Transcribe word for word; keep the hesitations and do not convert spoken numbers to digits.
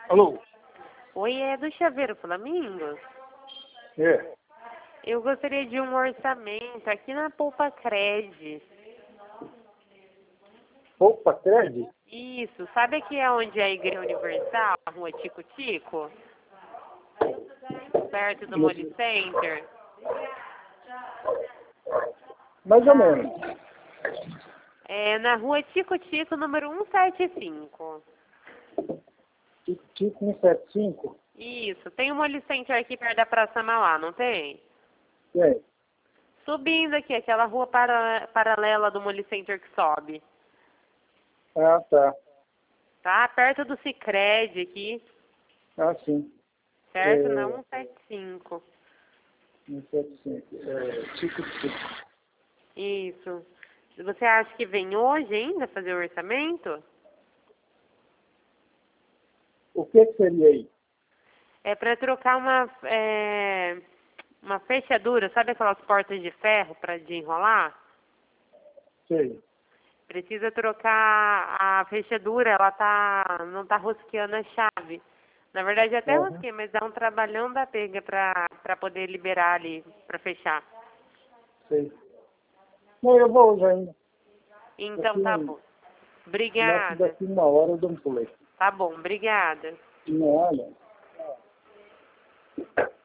Alô? Oi, é do Chaveiro Flamingos? É. Eu gostaria de um orçamento aqui na Poupa Cred. Opa, Cred? Isso, sabe aqui é onde é a Igreja Universal, a rua Tico Tico? Perto do Moli Center? Mais ou menos. É na rua Tico Tico, número cento e setenta e cinco. Tico cento e setenta e cinco? Isso, tem o Moli Center aqui perto da Praça Mauá, não tem? Tem. Subindo aqui, aquela rua para, paralela do Moli Center que sobe. Ah, tá. Tá? Perto do Sicredi aqui. Ah, sim. Certo? É... Na cento e setenta e cinco. cento e setenta e cinco. É... Tico, Tico. Isso. Você acha que vem hoje ainda fazer o orçamento? O que que seria aí? É para trocar uma, é, uma fechadura, sabe aquelas portas de ferro para de enrolar? Sei. Precisa trocar a fechadura, ela tá, não tá rosqueando a chave. Na verdade até Aham. rosqueia, mas dá um trabalhão da pega para para poder liberar ali, para fechar. Sei. Não, eu vou hoje ainda. Então Daqui, tá um- bom. Nossa, Obrigada. daqui uma hora eu dou um pulei. Tá bom, obrigada. Não, olha.